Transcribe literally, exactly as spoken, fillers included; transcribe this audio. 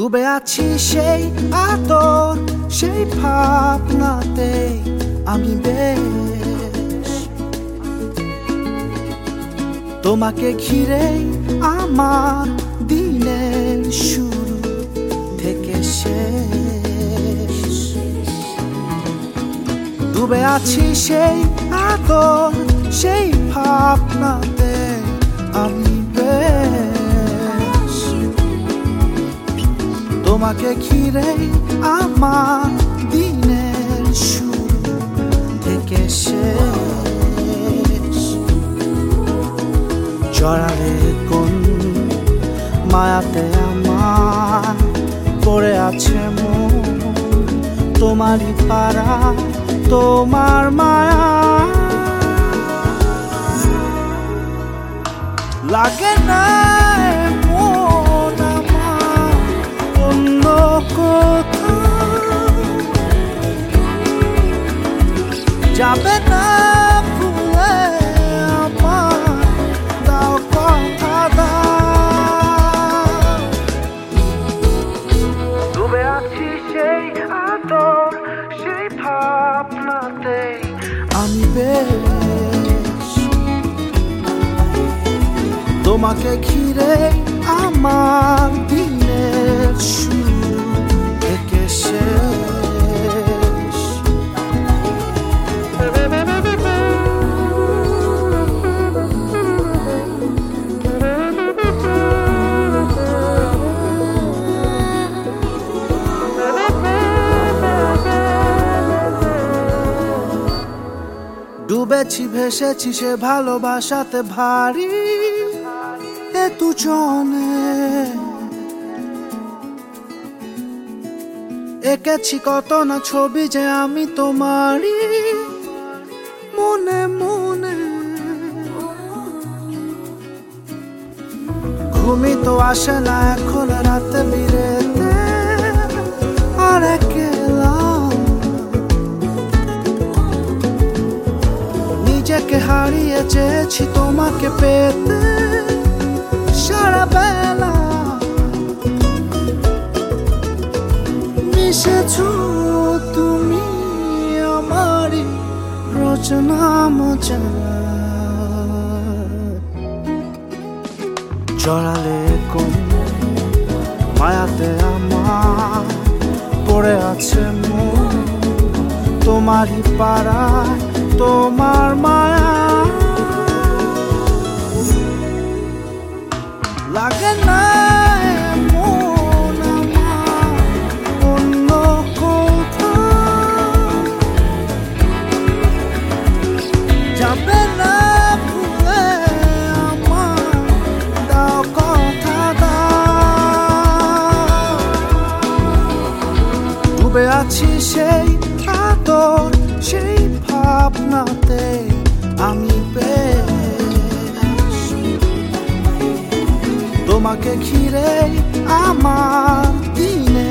ডুবে আছি সেই আদর সেই ভাবনাতে আমি বেশ তোমাকে ঘিরে আমার দিনের শুরু থেকে শেষ ডুবে আছি সেই আদর সেই ভাবনাতে আমি বেশ তোমাকে ঘিরে আমার দিনের শুরু থেকে শেষ জড়ালে কোন মায়াতে আমার পড়ে আছে মন তোমারই পারা তোমার মায়া লাগে না মন আমার অন্য কোথাও যাবে না ভুলে আমার দাও কথা দাও ডুবে আছি সেই আদর সেই ভাবনাতে আমি বেশ তোমাকে ঘিরে আমার দিনের শুরু থেকে শেষ ডুবেছি ভেসেছি সে ভালোবাসাতে ভারী এ দুজনে এঁকেছি কত না ছবি যে আমি তোমারই মনে মনে ঘুমি তো আসে না এখন রাতে বিরেতে আর একলা নিজেকে হারিয়ে চেয়েছি তোমাকে পেতে সারা বেলা মিশেছো তুমি আমারই রচনা মজা জড়ালে কোন মায়াতে আমার পড়ে আছে মন তোমারই পাড়া তোমার মায়া লাগে না মন আমার অন্য কোথাও যাবে না ভুলে আমার দাও কথা দাও ডুবে আছি সেই আদর সেই ভাবনাতে আমি বেশ তোমাকে ঘিরে আমার দিনে